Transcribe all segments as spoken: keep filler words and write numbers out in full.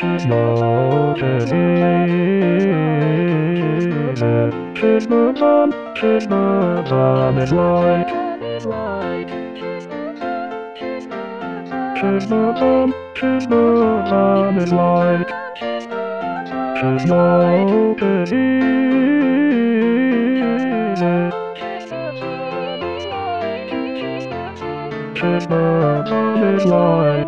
no disease. Tis the bomb, tis the bomb is light. Tis the bomb, tis the bomb is light. Tis no disease. Tis the bomb is light.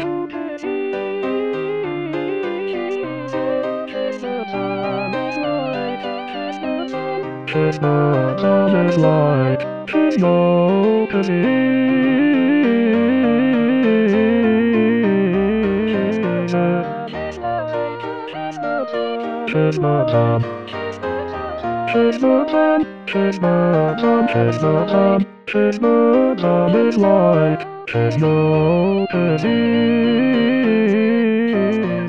Tis the bomb is light. Tis no disease. Tis the bomb. Tis the bomb. Tis the bomb. Tis the bomb. Tis the bomb is light. Tis no disease.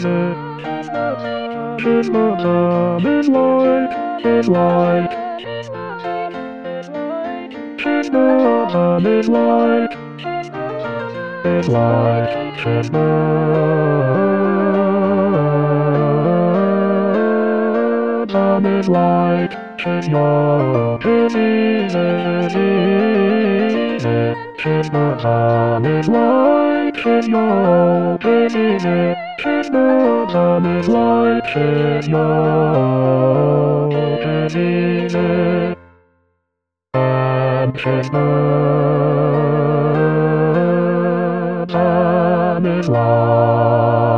Tis the bomb is light. Is light. Tis the bomb is light. Is light. Tis the bomb is light. Tis no disease. Tis the bomb is light. Tis no disease. Tis the bomb is light. Tis no disease. Tis the bomb is light.